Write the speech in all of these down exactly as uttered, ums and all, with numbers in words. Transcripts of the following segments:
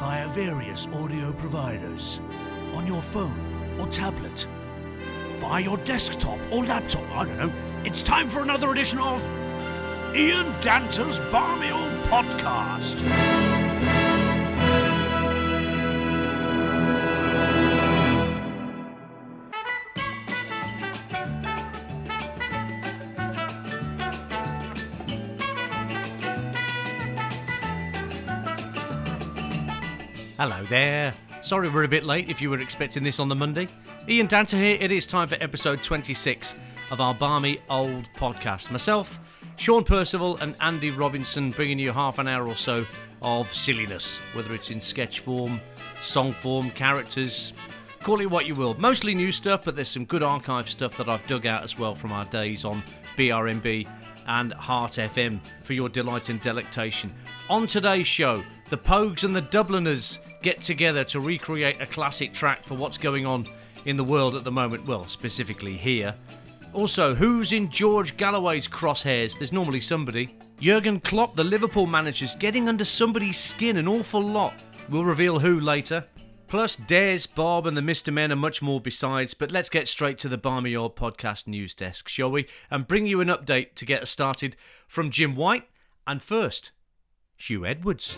via various audio providers, on your phone or tablet, via your desktop or laptop, I don't know. It's time for another edition of Ian Danter's Barmy Old Podcast. Hello there. Sorry we're a bit late if you were expecting this on the Monday. Ian Danter here. It is time for episode twenty-six of our Barmy Old Podcast. Myself, Sean Percival and Andy Robinson bringing you half an hour or so of silliness, whether it's in sketch form, song form, characters, call it what you will. Mostly new stuff, but there's some good archive stuff that I've dug out as well from our days on B R M B and Heart F M for your delight and delectation. On today's show, the Pogues and the Dubliners get together to recreate a classic track for what's going on in the world at the moment, well, specifically here. Also, who's in George Galloway's crosshairs? There's normally somebody. Jurgen Klopp, the Liverpool manager's getting under somebody's skin an awful lot. We'll reveal who later. Plus, Des, Bob and the Mister Men and much more besides. But let's get straight to the Barmy Old Podcast news desk, shall we? And bring you an update to get us started from Jim White. And first, Hugh Edwards.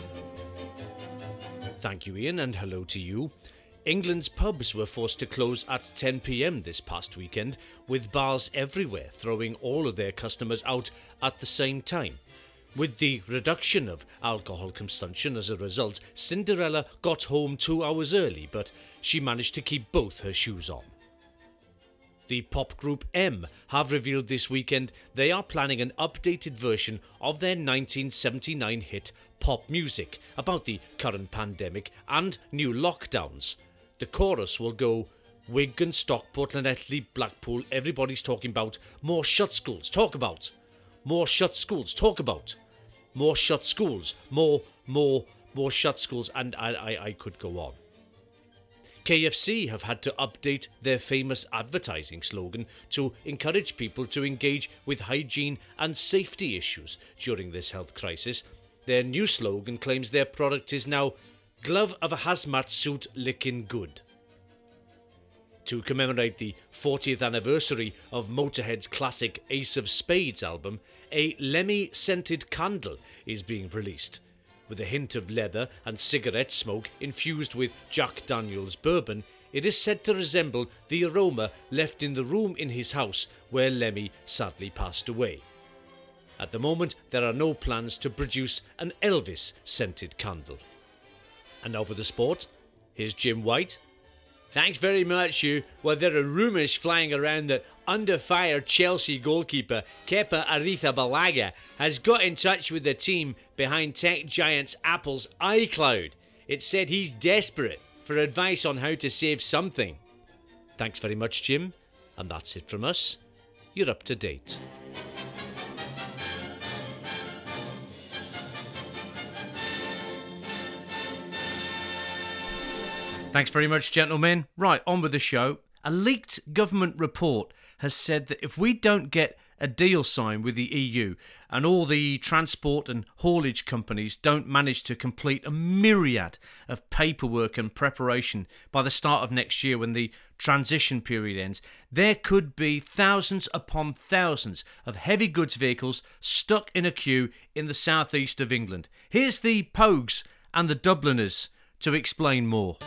Thank you, Ian, and hello to you. England's pubs were forced to close at ten p.m. this past weekend, with bars everywhere throwing all of their customers out at the same time. With the reduction of alcohol consumption as a result, Cinderella got home two hours early, but she managed to keep both her shoes on. The pop group M have revealed this weekend they are planning an updated version of their nineteen seventy-nine hit Pop Music about the current pandemic and new lockdowns. The chorus will go, Wigan, Stockport, Llanelli, Blackpool, everybody's talking about more shut schools, talk about. More shut schools, talk about. More shut schools, more, more, more shut schools, and I, I, I could go on. K F C have had to update their famous advertising slogan to encourage people to engage with hygiene and safety issues during this health crisis. Their new slogan claims their product is now glove of a hazmat suit licking good. To commemorate the fortieth anniversary of Motorhead's classic Ace of Spades album, a Lemmy scented candle is being released. With a hint of leather and cigarette smoke infused with Jack Daniel's bourbon, it is said to resemble the aroma left in the room in his house where Lemmy sadly passed away. At the moment, there are no plans to produce an Elvis-scented candle. And now for the sport, here's Jim White. Thanks very much, Hugh. Well, there are rumours flying around that under-fire Chelsea goalkeeper Kepa Arrizabalaga has got in touch with the team behind tech giants Apple's iCloud. It said he's desperate for advice on how to save something. Thanks very much, Jim. And that's it from us. You're up to date. Thanks very much, gentlemen. Right, on with the show. A leaked government report has said that if we don't get a deal signed with the E U and all the transport and haulage companies don't manage to complete a myriad of paperwork and preparation by the start of next year when the transition period ends, there could be thousands upon thousands of heavy goods vehicles stuck in a queue in the southeast of England. Here's the Pogues and the Dubliners to explain more.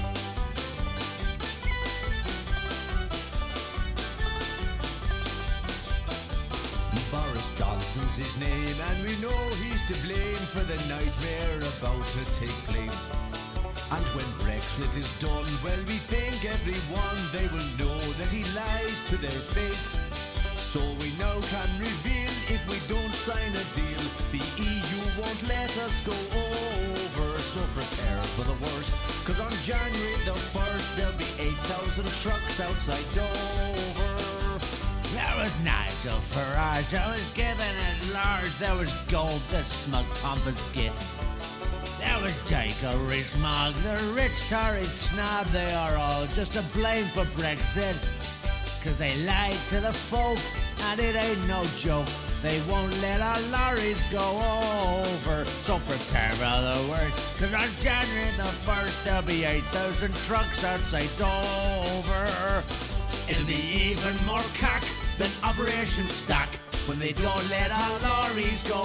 Boris Johnson's his name, and we know he's to blame for the nightmare about to take place. And when Brexit is done, well, we think everyone, they will know that he lies to their face. So we now can reveal, if we don't sign a deal, the E U won't let us go over. So prepare for the worst, cause on January the first there'll be eight thousand trucks outside Dover. There was Nigel Farage, I was given at large. There was Gold, the smug pompous git. There was Jacob Rees-Mogg, the rich Tory snob. They are all just to blame for Brexit, cause they lied to the folk, and it ain't no joke. They won't let our lorries go over. So so prepare for the worst, cause on January the first there'll be eight thousand trucks outside Dover. It'll be even more cack than Operation Stack when they don't let our lorries go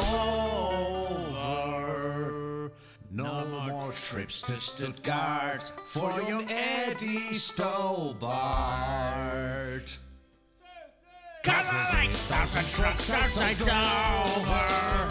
over. No more trips to Stuttgart for young Eddie Stobart. Cause there's eight thousand trucks outside Dover.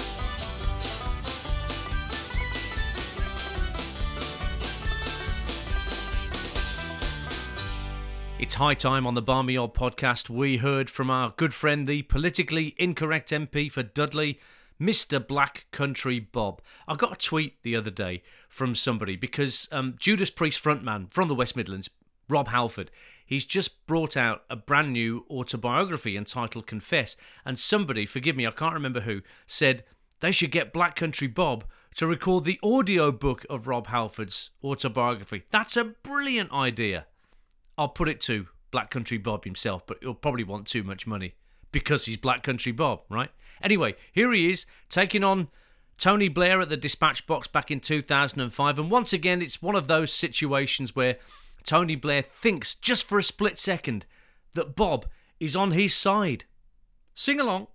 It's high time on the Barmy Odd podcast. We heard from our good friend, the politically incorrect M P for Dudley, Mister Black Country Bob. I got a tweet the other day from somebody because um, Judas Priest frontman from the West Midlands, Rob Halford, he's just brought out a brand new autobiography entitled Confess, and somebody, forgive me, I can't remember who, said they should get Black Country Bob to record the audio book of Rob Halford's autobiography. That's a brilliant idea. I'll put it to Black Country Bob himself, but he'll probably want too much money because he's Black Country Bob, right? Anyway, here he is, taking on Tony Blair at the Dispatch Box back in two thousand five, and once again, it's one of those situations where Tony Blair thinks, just for a split second, that Bob is on his side. Sing along.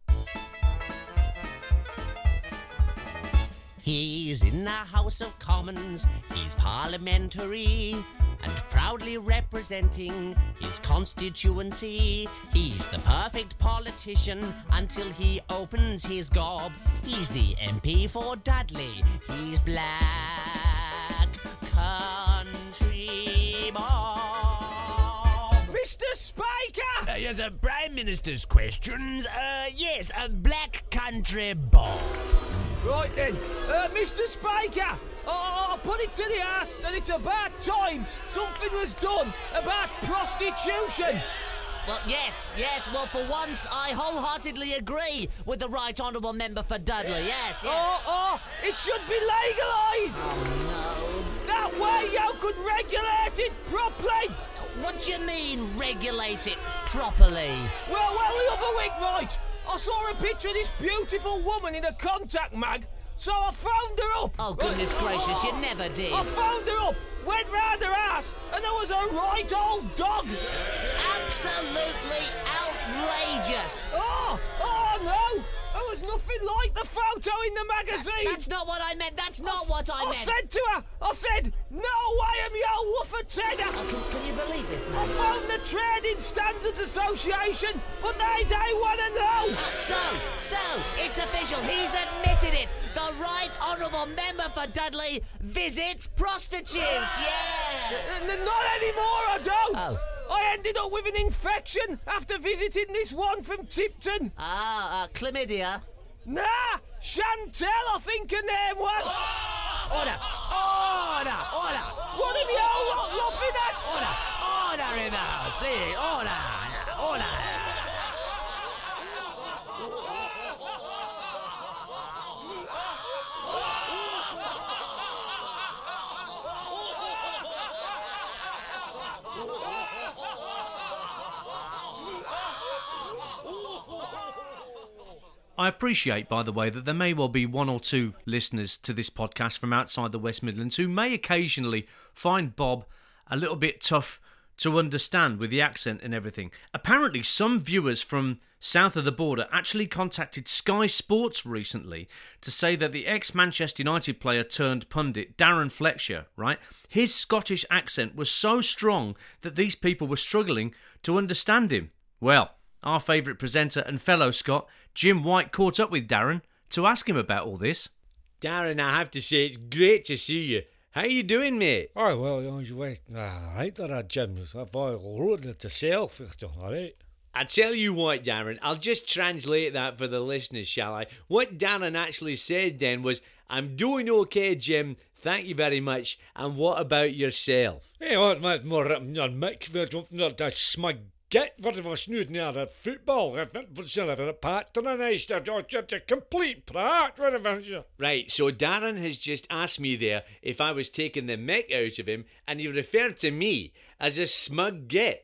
He's in the House of Commons, he's parliamentary, and proudly representing his constituency. He's the perfect politician until he opens his gob. He's the M P for Dudley, he's Black Country Bob. Mister Spiker! Uh, yes, uh, Prime Minister's questions. Uh, yes, a Black Country Bob. Right then, uh, Mister Spiker, oh, I'll put it to the ass that it's about time something was done about prostitution. Well, yes, yes, well, for once, I wholeheartedly agree with the Right Honourable Member for Dudley, yes, yes. Oh, oh, it should be legalised. Oh, no. That way you could regulate it properly. What do you mean, regulate it properly? Well, well, the other week, right, I saw a picture of this beautiful woman in a contact mag, so I phoned her up. Oh, goodness Right. gracious, you never did. I phoned her up, went round her ass, and there was a right old dog. Absolutely outrageous. Oh, oh no! There was nothing like the photo in the magazine. That's not what I meant, that's not what I I meant. said to her, I said, no way am you woofer tedder. Oh, can, can you believe this, I man? phoned the Trading Standards Association, but they don't want to know. Uh, so, so, it's official, he's admitted it. The Right Honourable Member for Dudley visits prostitutes, yeah. N- n- not anymore, I don't. Oh. I ended up with an infection after visiting this one from Tipton. Ah, uh, chlamydia. Nah, Chantel, I think her name was. Order! Order! Order! What have you all lot laughing at? Order! Order in the house, please! Order! Order! I appreciate, by the way, that there may well be one or two listeners to this podcast from outside the West Midlands who may occasionally find Bob a little bit tough to understand with the accent and everything. Apparently, some viewers from south of the border actually contacted Sky Sports recently to say that the ex-Manchester United player turned pundit, Darren Fletcher, right? His Scottish accent was so strong that these people were struggling to understand him. Well, our favourite presenter and fellow Scot, Jim White, caught up with Darren to ask him about all this. Darren, I have to say, it's great to see you. How you doing, mate? Oh, well, you wait. All right, there, Jim. I've wrote it to self. All right. I tell you what, Darren, I'll just translate that for the listeners, shall I? What Darren actually said then was, I'm doing okay, Jim. Thank you very much. And what about yourself? Hey, what, man, more than Mick, that smug get what it was nu near that football. If it was a patronised, a complete prat, whatever. Right, so Darren has just asked me there if I was taking the mick out of him, and he referred to me as a smug git.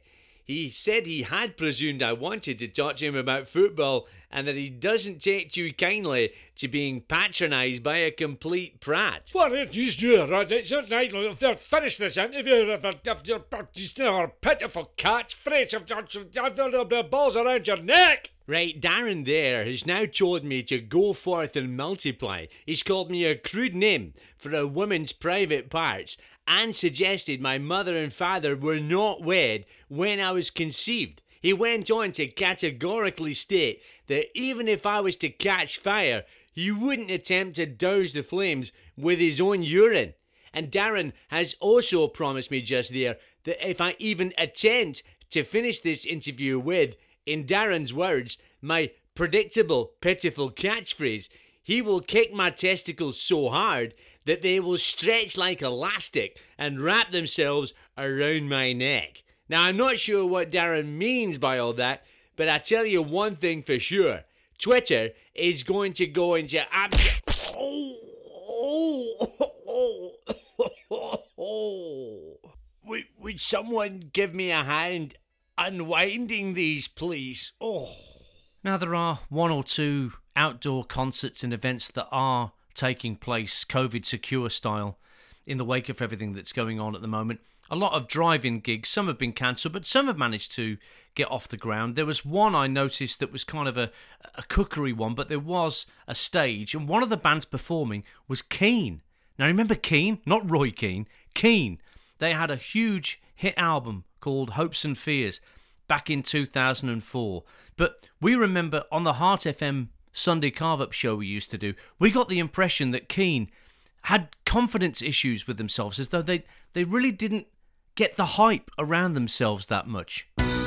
he said he had presumed I wanted to talk to him about football and that he doesn't take too kindly to being patronised by a complete prat. What it is you, right? It's not right. If they're finished this interview, if they're, if they're just a pitiful catchphrase, if the balls around your neck. Right, Darren there has now told me to go forth and multiply. He's called me a crude name for a woman's private parts and suggested my mother and father were not wed when I was conceived. He went on to categorically state that even if I was to catch fire, he wouldn't attempt to douse the flames with his own urine. And Darren has also promised me just there that if I even attempt to finish this interview with, in Darren's words, my predictable, pitiful catchphrase, he will kick my testicles so hard that they will stretch like elastic and wrap themselves around my neck. Now, I'm not sure what Darren means by all that, but I tell you one thing for sure. Twitter is going to go into absolute... Oh, oh, oh, oh, oh. Would, would someone give me a hand unwinding these, please? Oh. Now, there are one or two outdoor concerts and events that are taking place COVID secure style in the wake of everything that's going on at the moment. A lot of drive-in gigs, some have been cancelled, but some have managed to get off the ground. There was one I noticed that was kind of a, a cookery one, but there was a stage, and one of the bands performing was Keane. Now, remember Keane? Not Roy Keane. Keane. They had a huge hit album called Hopes and Fears back in two thousand four. But we remember on the Heart F M Sunday carve-up show we used to do, we got the impression that Keane had confidence issues with themselves, as though they, they really didn't get the hype around themselves that much.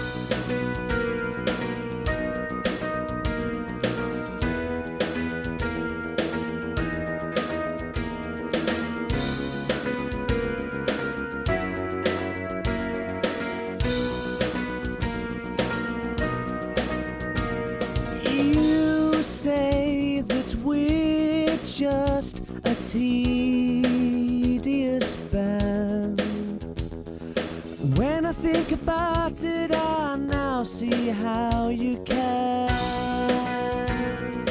Just a tedious band. When I think about it, I now see how you can.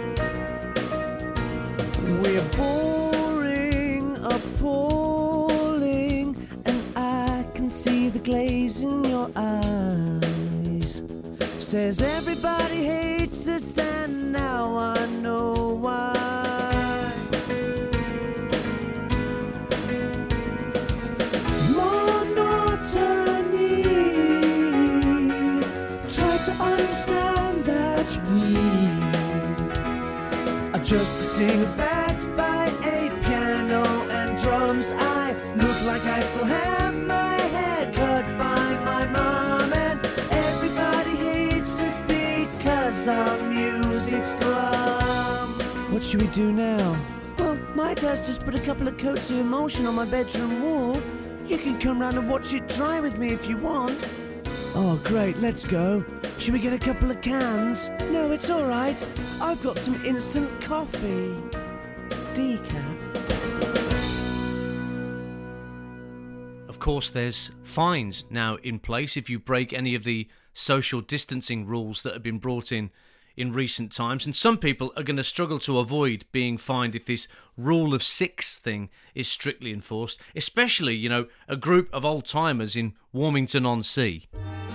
We're boring, appalling, and I can see the glaze in your eyes. Says everybody hates us, and now I know why. To understand that we are just a singer backed by a piano and drums. I look like I still have my hair cut by my mom, and everybody hates us because our music's glum. What should we do now? Well, my dad's just put a couple of coats of Emotion on my bedroom wall. You can come round and watch it dry with me if you want. Oh, great, let's go. Should we get a couple of cans? No, it's all right. I've got some instant coffee. Decaf. Of course, there's fines now in place if you break any of the social distancing rules that have been brought in in recent times. And some people are going to struggle to avoid being fined if this rule of six thing is strictly enforced, especially, you know, a group of old-timers in Warmington-on-Sea.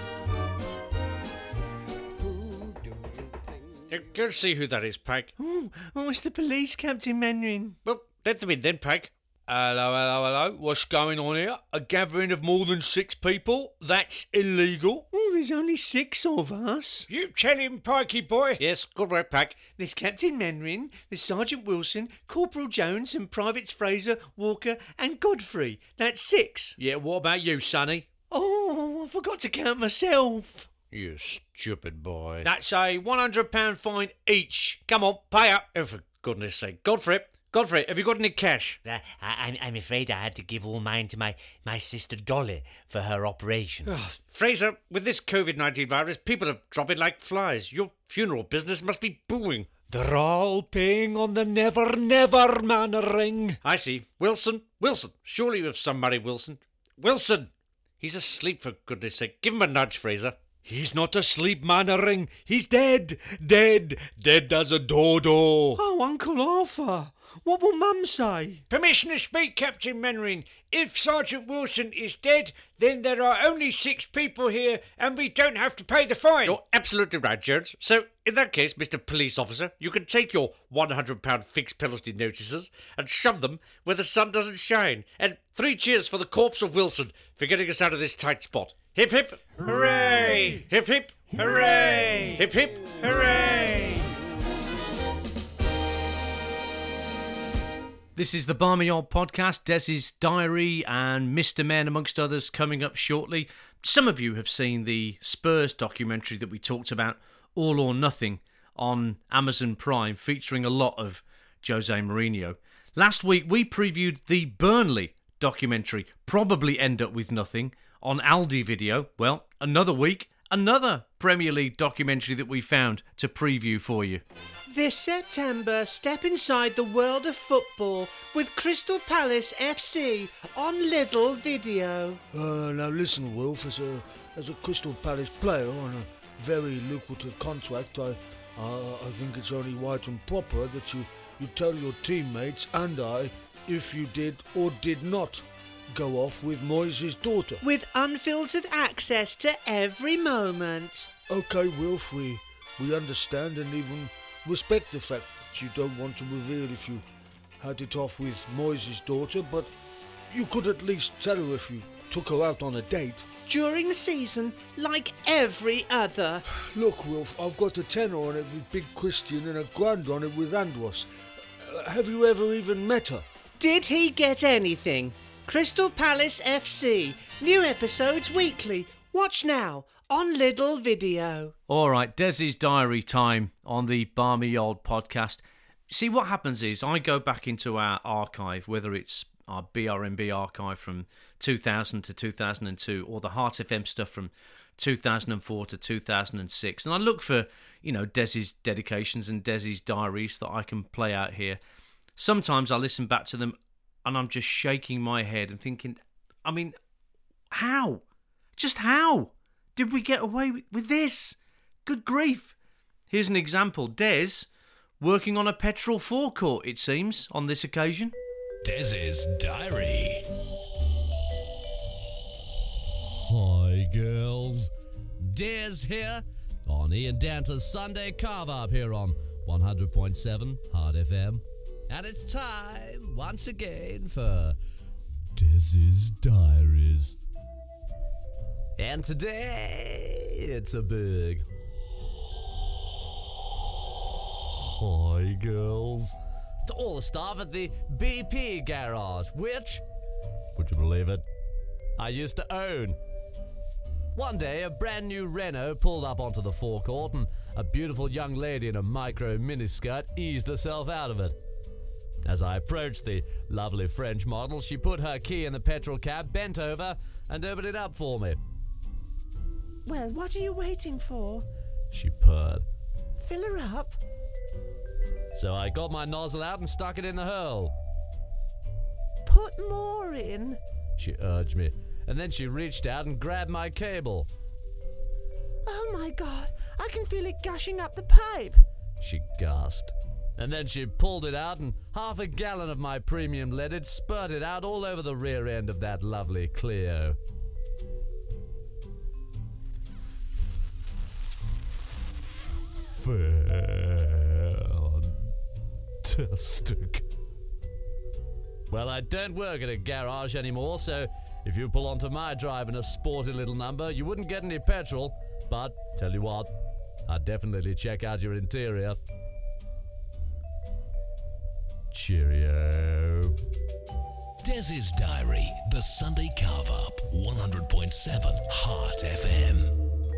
Go see who that is, Peg. Oh, oh, it's the police, Captain Mandarin. Well, let them in then, Peg. Hello, hello, hello. What's going on here? A gathering of more than six people? That's illegal. Oh, there's only six of us. You tell him, Pikey boy. Yes, good work, Peg. There's Captain Mandarin, there's Sergeant Wilson, Corporal Jones, and Privates Fraser, Walker, and Godfrey. That's six. Yeah, what about you, Sonny? Oh, I forgot to count myself. You stupid boy. That's a one hundred pound fine each. Come on, pay up. Oh, for goodness sake. Godfrey, Godfrey, have you got any cash? Uh, I, I'm afraid I had to give all mine to my, my sister Dolly for her operation. Oh, Fraser, with this covid nineteen virus, people are dropping like flies. Your funeral business must be booming. They're all paying on the Never Never Man ring. I see. Wilson, Wilson. Surely you have some money, Wilson. Wilson! He's asleep, for goodness sake. Give him a nudge, Fraser. He's not asleep, Mannering. He's dead. Dead. Dead as a dodo. Oh, Uncle Arthur. What will Mum say? Permission to speak, Captain Mannering. If Sergeant Wilson is dead, then there are only six people here and we don't have to pay the fine. You're absolutely right, Jones. So, in that case, Mister Police Officer, you can take your one hundred pound fixed penalty notices and shove them where the sun doesn't shine. And three cheers for the corpse of Wilson for getting us out of this tight spot. Hip hip, hooray! Hip hip, hooray! Hip hip, hooray! This is the Barmy Old Podcast, Des's Diary and Mister Men, amongst others, coming up shortly. Some of you have seen the Spurs documentary that we talked about, All or Nothing, on Amazon Prime, featuring a lot of Jose Mourinho. Last week, we previewed the Burnley documentary, Probably End Up With Nothing, on Aldi Video. Well, another week, another Premier League documentary that we found to preview for you. This September, step inside the world of football with Crystal Palace F C on Lidl Video. Uh, now listen, Wolf, as a as a Crystal Palace player on a very lucrative contract, I uh, I think it's only right and proper that you, you tell your teammates and I if you did or did not go off with Moyes' daughter. With unfiltered access to every moment. Okay, Wolf, we, we understand and even respect the fact that you don't want to reveal if you had it off with Moyes' daughter, but you could at least tell her if you took her out on a date. During the season, like every other. Look, Wolf, I've got a tenner on it with Big Christian and a grand on it with Andros. Uh, have you ever even met her? Did he get anything? Crystal Palace F C. New episodes weekly. Watch now on Lidl Video. All right, Des's Diary time on the Barmy Old Podcast. See, what happens is I go back into our archive, whether it's our B R M B archive from two thousand to two thousand two or the Heart F M stuff from two thousand four to two thousand six, and I look for, you know, Des's dedications and Des's diaries that I can play out here. Sometimes I listen back to them and I'm just shaking my head and thinking, I mean, how? Just how did we get away with, with this? Good grief. Here's an example. Des working on a petrol forecourt, it seems, on this occasion. Des's Diary. Hi, girls. Des here on Ian Danter's Sunday Carve-Up here on one hundred point seven Heart F M. And it's time, once again, for Des's Diaries. And today, it's a big hi, girls, to all the staff at the B P garage, which, would you believe it, I used to own. One day, a brand new Renault pulled up onto the forecourt and a beautiful young lady in a micro miniskirt eased herself out of it. As I approached the lovely French model, she put her key in the petrol cap, bent over, and opened it up for me. Well, what are you waiting for? She purred. Fill her up. So I got my nozzle out and stuck it in the hole. Put more in, she urged me, and then she reached out and grabbed my cable. Oh my God, I can feel it gushing up the pipe, she gasped. And then she pulled it out and half a gallon of my premium leaded spurted out all over the rear end of that lovely Clio. Fantastic. Well, I don't work at a garage anymore, so if you pull onto my drive in a sporty little number, you wouldn't get any petrol. But, tell you what, I'd definitely check out your interior. Cheerio. Des's Diary, the Sunday Carve-Up, one hundred point seven Heart F M.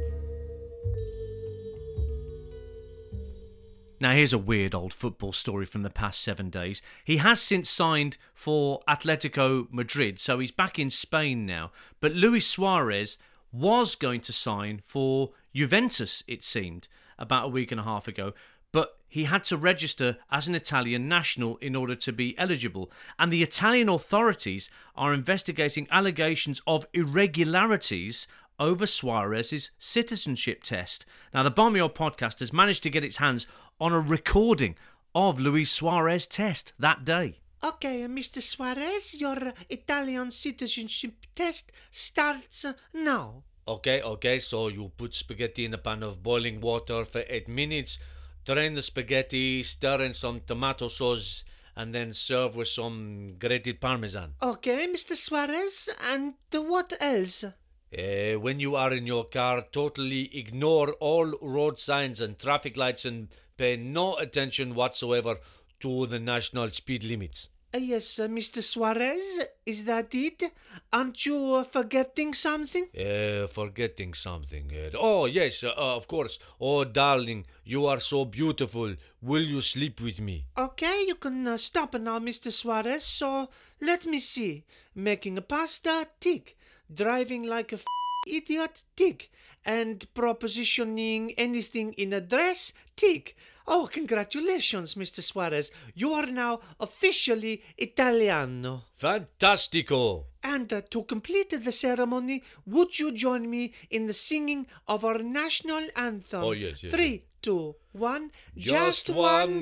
Now here's a weird old football story from the past seven days. He has since signed for Atletico Madrid, so he's back in Spain now. But Luis Suarez was going to sign for Juventus, it seemed, about a week and a half ago. but he had to register as an Italian national in order to be eligible. And the Italian authorities are investigating allegations of irregularities over Suarez's citizenship test. Now, the Barmy podcast has managed to get its hands on a recording of Luis Suarez's test that day. Okay, Mister Suarez, your Italian citizenship test starts now. Okay, okay, so you put spaghetti in a pan of boiling water for eight minutes, drain the spaghetti, stir in some tomato sauce, and then serve with some grated parmesan. Okay, Mister Suarez, and what else? Uh, when you are in your car, totally ignore all road signs and traffic lights and pay no attention whatsoever to the national speed limits. Uh, yes, uh, Mister Suarez, is that it? Aren't you uh, forgetting something? Uh, forgetting something. Uh, oh, yes, uh, of course. Oh, darling, you are so beautiful. Will you sleep with me? Okay, you can uh, stop now, Mister Suarez. So, let me see. Making a pasta, tick. Driving like a f- idiot, tick. And propositioning anything in a dress, tick. Oh, congratulations, Mister Suarez. You are now officially Italiano. Fantastico. And uh, to complete the ceremony, would you join me in the singing of our national anthem? Oh, yes, yes. Three, two, one. Just, Just one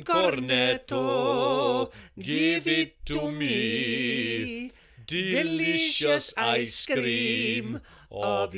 cornetto, give it to me. Delicious ice cream of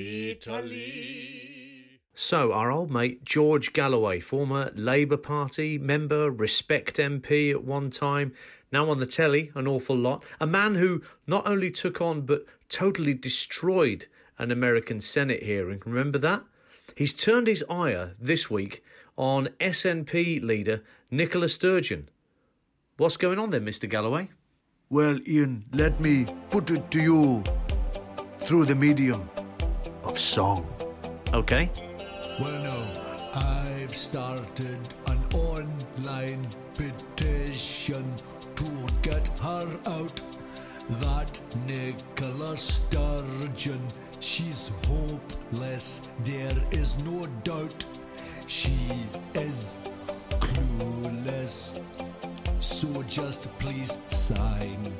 Italy. So, our old mate George Galloway, former Labour Party member, Respect M P at one time, now on the telly an awful lot, a man who not only took on but totally destroyed an American Senate hearing, remember that? He's turned his ire this week on S N P leader Nicola Sturgeon. What's going on there, Mister Galloway? Well, Ian, let me put it to you through the medium of song. Okay. Well, no, I've started an online petition to get her out. That Nicola Sturgeon, she's hopeless, there is no doubt. She is clueless. So just please sign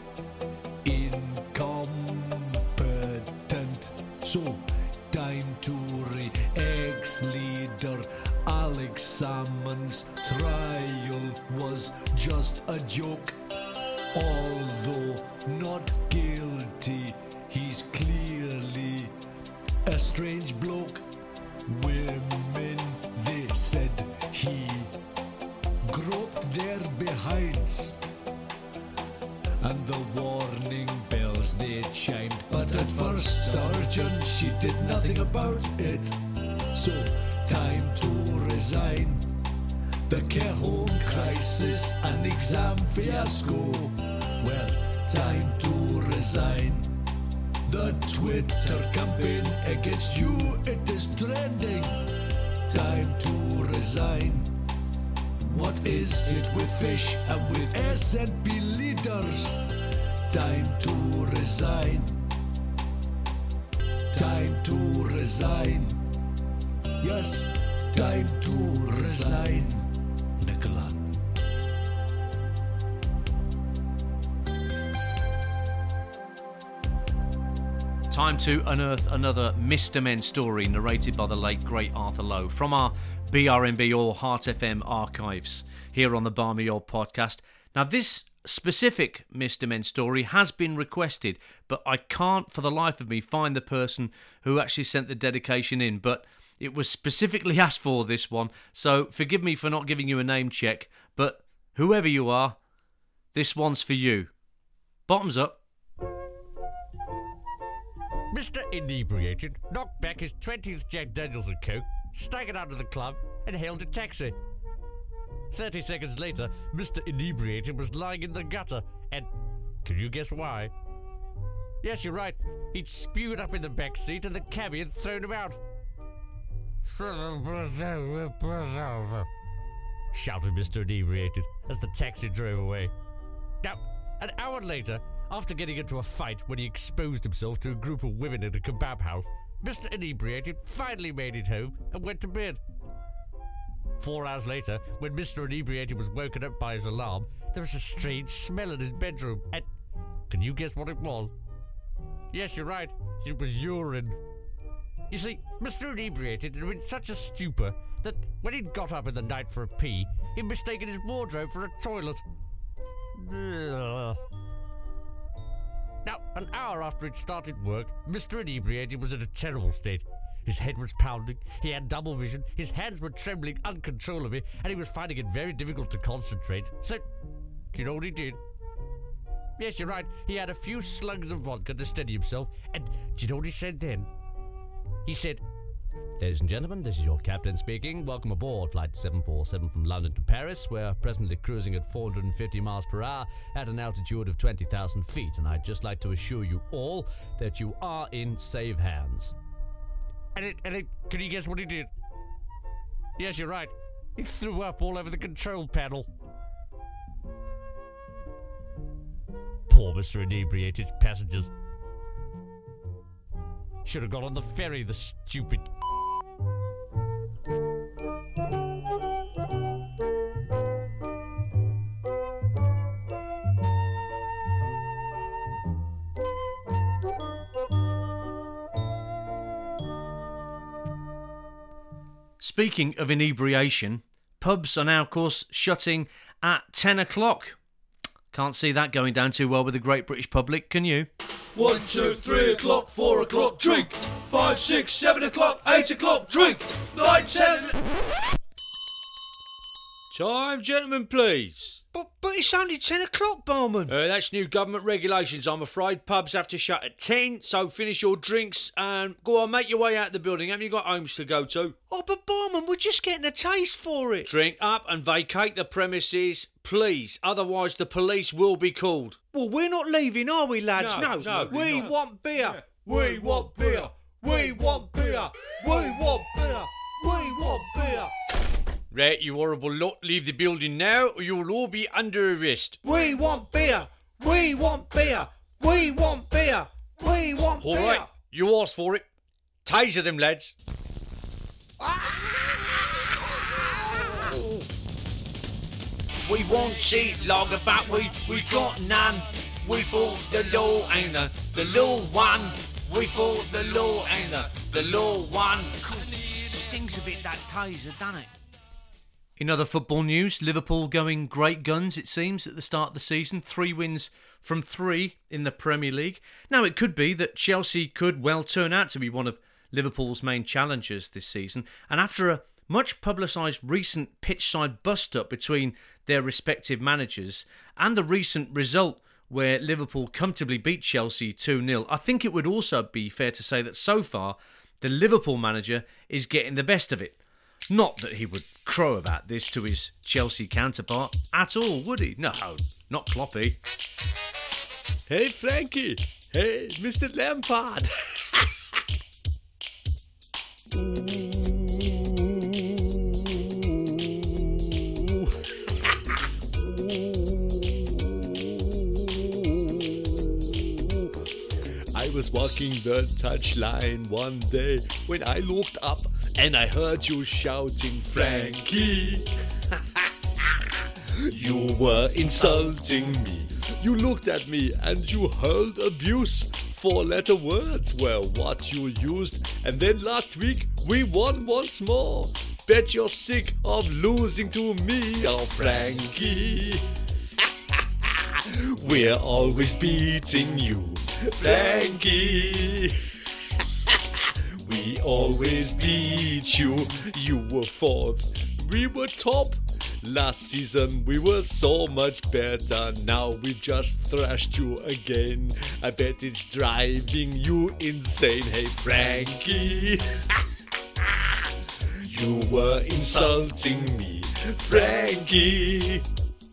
incompetent. So time to re ex-leader Alex Salmond's trial was just a joke. Although not guilty, he's clearly a strange bloke. Women, they said he groped their behinds, and the warning bells they chimed. But at first Sturgeon, she did nothing about it. So time to resign. The care home crisis and exam fiasco. Well, time to resign. The Twitter campaign against you, it is trending. Time to resign. What is it with fish and with S N P leaders? Time to resign. Time to resign. Yes, time to resign. Nicola. Time to unearth another Mister Men story narrated by the late great Arthur Lowe from our B R M B or Heart F M archives here on the Barmy Old podcast. Now, this specific Mister Men story has been requested, but I can't for the life of me find the person who actually sent the dedication in, but it was specifically asked for, this one, so forgive me for not giving you a name check, but whoever you are, this one's for you. Bottoms up. Mister Inebriated knocked back his twentieth Jack Daniels and Coke, staggered out of the club, and hailed a taxi. Thirty seconds later, Mister Inebriated was lying in the gutter, and can you guess why? Yes, you're right. He'd spewed up in the back seat, and the cabbie had thrown him out. Shouted Mister Inebriated as the taxi drove away. Now, an hour later, after getting into a fight when he exposed himself to a group of women at a kebab house, Mister Inebriated finally made it home and went to bed. Four hours later, when Mister Inebriated was woken up by his alarm, there was a strange smell in his bedroom, and can you guess what it was? Yes, you're right. It was urine. You see, Mister Inebriated had been in such a stupor that when he'd got up in the night for a pee, he'd mistaken his wardrobe for a toilet. Ugh. Now, an hour after he'd started work, Mister Inebriated was in a terrible state. His head was pounding, he had double vision, his hands were trembling uncontrollably, and he was finding it very difficult to concentrate. So, you know what he did? Yes, you're right, he had a few slugs of vodka to steady himself, and do you know what he said then? He said, "Ladies and gentlemen, this is your captain speaking. Welcome aboard Flight seven four seven from London to Paris. We're presently cruising at four hundred fifty miles per hour at an altitude of twenty thousand feet, and I'd just like to assure you all that you are in safe hands." And it, and it, can you guess what he did? Yes, you're right. He threw up all over the control panel. Poor Mister Inebriated passengers. Should have got on the ferry, the stupid... Speaking of inebriation, pubs are now, of course, shutting at ten o'clock. Can't see that going down too well with the great British public, can you? One, two, three o'clock, four o'clock, drink. Five, six, seven o'clock, eight o'clock, drink. Nine, ten... Time, gentlemen, please. But, but it's only ten o'clock, barman. Uh, that's new government regulations. I'm afraid pubs have to shut at ten, so finish your drinks and go on, make your way out the building. Haven't you got homes to go to? Oh, but barman, we're just getting a taste for it. Drink up and vacate the premises, please. Otherwise, the police will be called. Well, we're not leaving, are we, lads? No, no. no, we no. want beer. Yeah. We want beer. We want beer. We want beer. We want beer. Right, you horrible lot, leave the building now or you'll all be under arrest. We want beer. We want beer. We want beer. We want all beer. All right, you asked for it. Taser them, lads. We won't see lager, but we, we got none. We thought the law ain't the, the law one. We thought the law ain't the, the law one. Stings a bit, that taser, doesn't it? In other football news, Liverpool going great guns, it seems, at the start of the season. Three wins from three in the Premier League. Now, it could be that Chelsea could well turn out to be one of Liverpool's main challengers this season. And after a much publicised recent pitch-side bust-up between their respective managers and the recent result where Liverpool comfortably beat Chelsea two nil, I think it would also be fair to say that so far the Liverpool manager is getting the best of it. Not that he would crow about this to his Chelsea counterpart at all, would he? No, not Kloppy. Hey, Frankie. Hey, Mister Lampard. I was walking the touchline one day when I looked up and I heard you shouting, Frankie. You were insulting me. You looked at me and you hurled abuse. Four-letter words were what you used. And then last week we won once more. Bet you're sick of losing to me, oh Frankie. We're always beating you, Frankie. We always beat you. You were fourth, we were top. Last season we were so much better. Now we just thrashed you again. I bet it's driving you insane. Hey Frankie. You were insulting me, Frankie.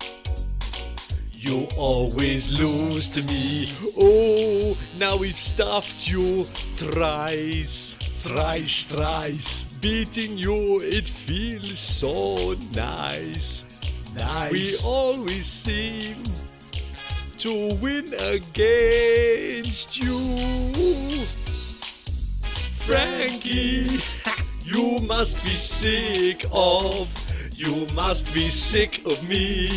You always lose to me. Oh, now we've stuffed you thrice, thrice, thrice. Beating you, it feels so nice. Nice. We always seem to win against you. Frankie, you must be sick of You must be sick of me.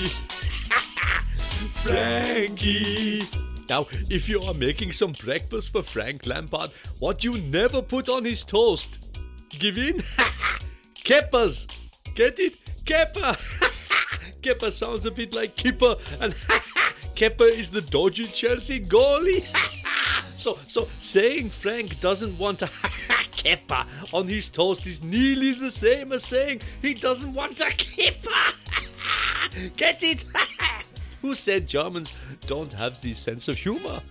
Frankie. Now, if you are making some breakfast for Frank Lampard, what you never put on his toast? Give in? Keppers. Get it? Kepper. Kepper sounds a bit like Kipper, and Kepper is the dodgy Chelsea goalie. so, so saying Frank doesn't want a Kepper on his toast is nearly the same as saying he doesn't want a Kipper. Get it? Who said Germans don't have the sense of humour?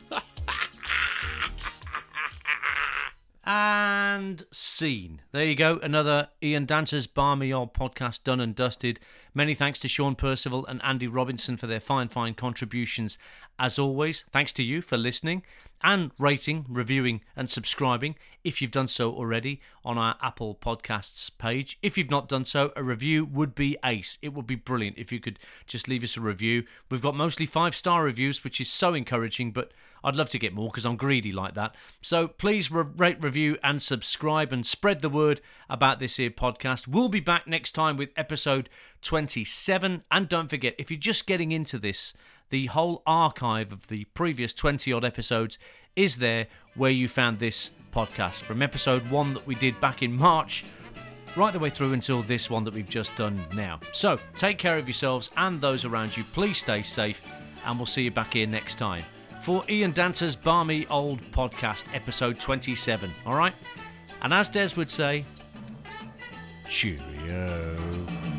And scene. There you go. Another Ian Danter's Barmy Old podcast done and dusted. Many thanks to Sean Percival and Andy Robinson for their fine, fine contributions. As always, thanks to you for listening and rating, reviewing and subscribing if you've done so already on our Apple Podcasts page. If you've not done so, a review would be ace. It would be brilliant if you could just leave us a review. We've got mostly five-star reviews, which is so encouraging, but I'd love to get more because I'm greedy like that. So please re- rate, review and subscribe and spread the word about this here podcast. We'll be back next time with episode twenty-seven. And don't forget, if you're just getting into this, the whole archive of the previous twenty-odd episodes is there where you found this podcast. From episode one that we did back in March, right the way through until this one that we've just done now. So take care of yourselves and those around you. Please stay safe, and we'll see you back here next time for Ian Danter's Barmy Old Podcast, episode twenty-seven. All right? And as Des would say, cheerio.